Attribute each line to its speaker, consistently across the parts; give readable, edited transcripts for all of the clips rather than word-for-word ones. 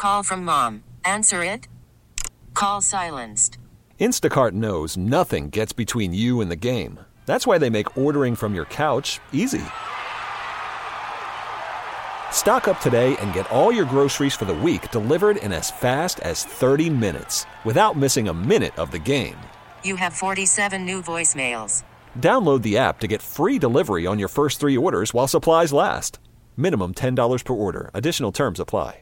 Speaker 1: Call from mom. Answer it. Call silenced.
Speaker 2: Instacart knows nothing gets between you and the game. That's why they make ordering from your couch easy. Stock up today and get all your groceries for the week delivered in as fast as 30 minutes without missing a minute of the game.
Speaker 1: You have 47 new voicemails.
Speaker 2: Download the app to get free delivery on your first 3 orders while supplies last. Minimum $10 per order. Additional terms apply.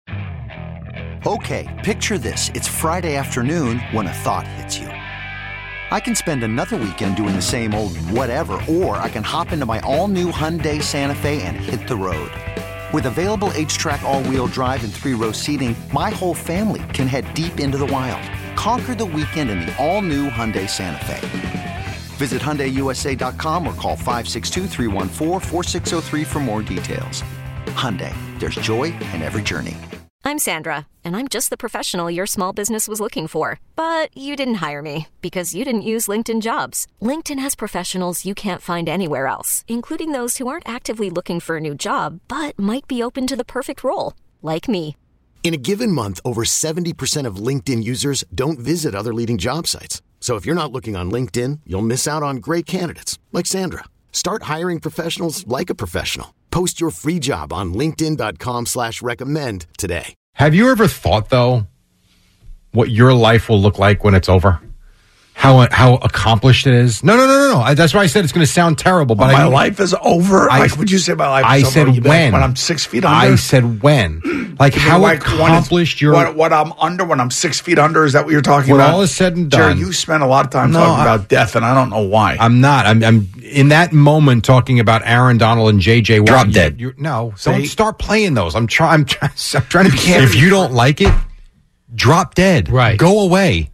Speaker 3: Okay, picture this. It's Friday afternoon when a thought hits you. I can spend another weekend doing the same old whatever, or I can hop into my all-new Hyundai Santa Fe and hit the road. With available H-Track all-wheel drive and 3-row seating, my whole family can head deep into the wild. Conquer the weekend in the all-new Hyundai Santa Fe. Visit HyundaiUSA.com or call 562-314-4603 for more details. Hyundai, there's joy in every journey.
Speaker 4: I'm Sandra, and I'm just the professional your small business was looking for. But you didn't hire me because you didn't use LinkedIn Jobs. LinkedIn has professionals you can't find anywhere else, including those who aren't actively looking for a new job, but might be open to the perfect role, like me.
Speaker 5: In a given month, over 70% of LinkedIn users don't visit other leading job sites. So if you're not looking on LinkedIn, you'll miss out on great candidates like Sandra. Start hiring professionals like a professional. Post your free job on linkedin.com/recommend today.
Speaker 6: Have you ever thought, though, what your life will look like when it's over? How accomplished it is? No. That's why I said it's going to sound terrible. But
Speaker 7: my life is over? Would you say my life is over?
Speaker 6: I said when.
Speaker 7: When I'm 6 feet under?
Speaker 6: I said when. Like how accomplished you're...
Speaker 7: What I'm under when I'm 6 feet under? Is that what you're talking about?
Speaker 6: When all is said and done.
Speaker 7: Jerry, you spent a lot of time talking about death, and I don't know why.
Speaker 6: I'm not. I'm in that moment talking about Aaron Donald and J.J. Watt.
Speaker 7: Drop dead.
Speaker 6: Don't start playing those. I'm trying to be careful. If you don't like it, drop dead.
Speaker 8: Right.
Speaker 6: Go away.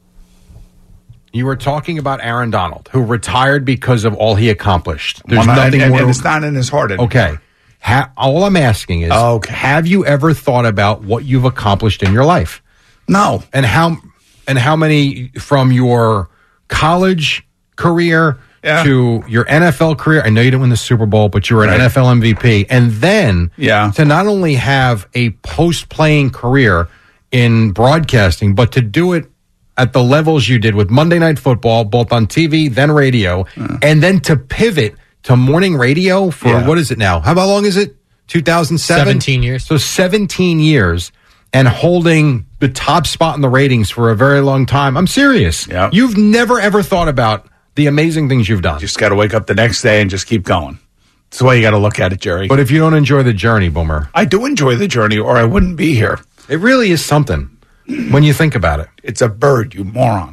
Speaker 6: You were talking about Aaron Donald, who retired because of all he accomplished. There's nothing more.
Speaker 7: And it's not in his heart anymore.
Speaker 6: Okay. All I'm asking is, have you ever thought about what you've accomplished in your life?
Speaker 7: No.
Speaker 6: And how many from your college career to your NFL career? I know you didn't win the Super Bowl, but you were an NFL MVP. And then to not only have a post-playing career in broadcasting, but to do it at the levels you did with Monday Night Football, both on TV, then radio, and then to pivot to morning radio for, what is it now? How long is it? 2007?
Speaker 8: 17 years.
Speaker 6: So 17 years and holding the top spot in the ratings for a very long time. I'm serious.
Speaker 7: Yep.
Speaker 6: You've never, ever thought about the amazing things you've done.
Speaker 7: Just got to wake up the next day and just keep going. That's the way you got to look at it, Jerry.
Speaker 6: But if you don't enjoy the journey, Boomer.
Speaker 7: I do enjoy the journey, or I wouldn't be here.
Speaker 6: It really is something. When you think about it,
Speaker 7: it's a bird, you moron.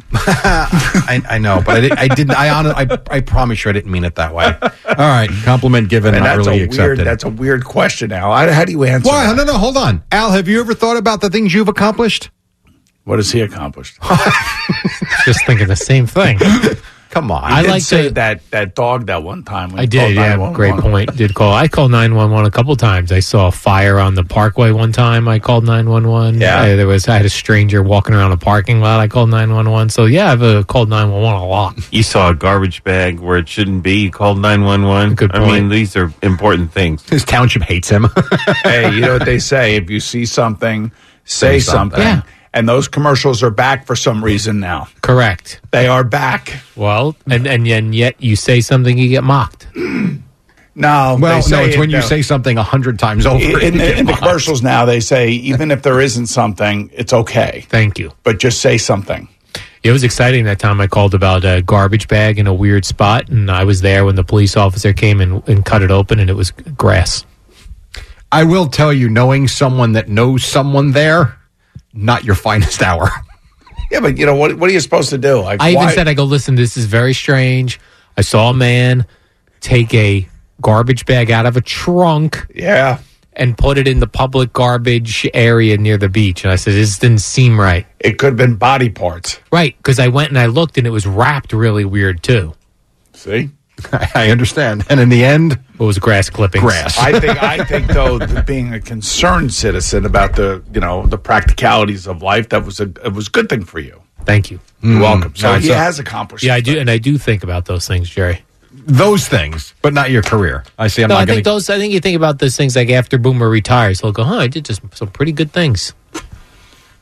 Speaker 6: I know, but I promise you I didn't mean it that way. All right, compliment given, not really accepted.
Speaker 7: That's a weird question, Al. How do you answer
Speaker 6: Why?
Speaker 7: that?
Speaker 6: No, hold on. Al, have you ever thought about the things you've accomplished?
Speaker 7: What has he accomplished?
Speaker 8: Just thinking the same thing.
Speaker 6: Come on.
Speaker 7: I like that dog that one time.
Speaker 8: I did, great point. Did call. I called 911 a couple times. I saw a fire on the parkway one time. I called 911.
Speaker 7: Yeah.
Speaker 8: I had a stranger walking around a parking lot. I called 911. So, I've called 911 a lot.
Speaker 9: You saw a garbage bag where it shouldn't be. You called 911.
Speaker 8: Good point.
Speaker 9: I mean, these are important things.
Speaker 6: His township hates him.
Speaker 7: Hey, you know what they say? If you see something, say something.
Speaker 8: Yeah.
Speaker 7: And those commercials are back for some reason now.
Speaker 8: Correct.
Speaker 7: They are back.
Speaker 8: Well, and yet you say something, you get mocked.
Speaker 7: No.
Speaker 6: It's when you say something 100 times over.
Speaker 7: In the commercials now, they say, even if there isn't something, it's okay.
Speaker 8: Thank you.
Speaker 7: But just say something.
Speaker 8: It was exciting that time I called about a garbage bag in a weird spot, and I was there when the police officer came and cut it open, and it was grass.
Speaker 6: I will tell you, knowing someone that knows someone there, not your finest hour.
Speaker 7: Yeah, but what are you supposed to do?
Speaker 8: I even said, listen, this is very strange. I saw a man take a garbage bag out of a trunk and put it in the public garbage area near the beach. And I said, this didn't seem right.
Speaker 7: It could have been body parts.
Speaker 8: Right, because I went and I looked, and it was wrapped really weird, too.
Speaker 7: See?
Speaker 6: I understand. And in the end,
Speaker 8: it was grass clippings.
Speaker 6: Grass.
Speaker 7: I think though, being a concerned citizen about the practicalities of life, it was a good thing for you.
Speaker 8: Thank you.
Speaker 7: You're welcome. So he has accomplished.
Speaker 8: Yeah, I do, and I do think about those things, Jerry.
Speaker 6: Those things, but not your career. I see.
Speaker 8: I think you think about those things like after Boomer retires, he'll go, I did just some pretty good things.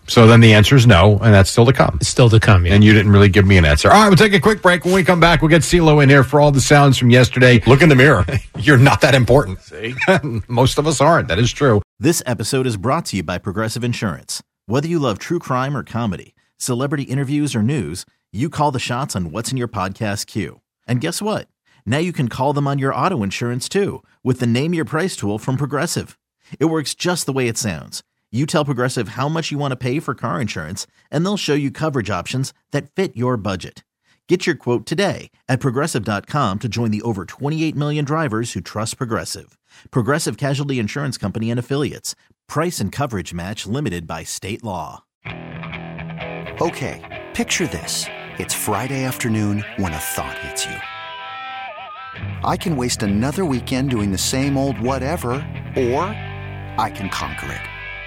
Speaker 6: So then the answer is no, and that's still to come.
Speaker 8: It's still to come, yeah.
Speaker 6: And you didn't really give me an answer. All right, we'll take a quick break. When we come back, we'll get CeeLo in here for all the sounds from yesterday.
Speaker 10: Look in the mirror.
Speaker 6: You're not that important. See? Most of us aren't. That is true.
Speaker 11: This episode is brought to you by Progressive Insurance. Whether you love true crime or comedy, celebrity interviews or news, you call the shots on what's in your podcast queue. And guess what? Now you can call them on your auto insurance too with the Name Your Price tool from Progressive. It works just the way it sounds. You tell Progressive how much you want to pay for car insurance, and they'll show you coverage options that fit your budget. Get your quote today at Progressive.com to join the over 28 million drivers who trust Progressive. Progressive Casualty Insurance Company and Affiliates. Price and coverage match limited by state law.
Speaker 3: Okay, picture this. It's Friday afternoon when a thought hits you. I can waste another weekend doing the same old whatever, or I can conquer it.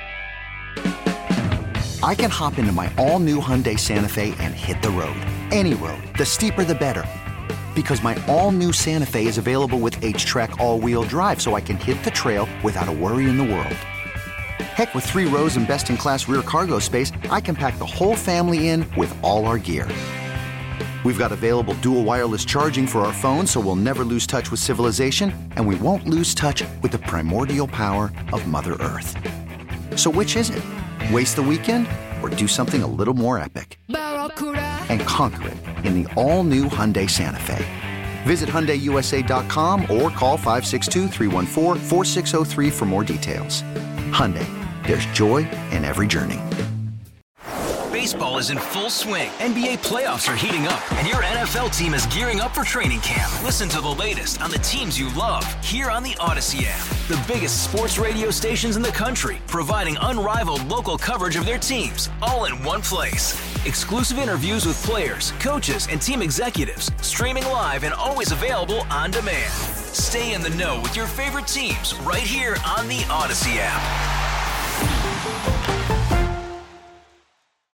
Speaker 3: I can hop into my all-new Hyundai Santa Fe and hit the road. Any road. The steeper, the better. Because my all-new Santa Fe is available with H-Track all-wheel drive, so I can hit the trail without a worry in the world. Heck, with 3 rows and best-in-class rear cargo space, I can pack the whole family in with all our gear. We've got available dual wireless charging for our phones, so we'll never lose touch with civilization, and we won't lose touch with the primordial power of Mother Earth. So which is it? Waste the weekend or do something a little more epic? And conquer it in the all-new Hyundai Santa Fe. Visit HyundaiUSA.com or call 562-314-4603 for more details. Hyundai, there's joy in every journey.
Speaker 12: Baseball is in full swing. NBA playoffs are heating up, and your NFL team is gearing up for training camp. Listen to the latest on the teams you love here on the Odyssey app. The biggest sports radio stations in the country, providing unrivaled local coverage of their teams, all in one place. Exclusive interviews with players, coaches, and team executives, streaming live and always available on demand. Stay in the know with your favorite teams right here on the Odyssey app.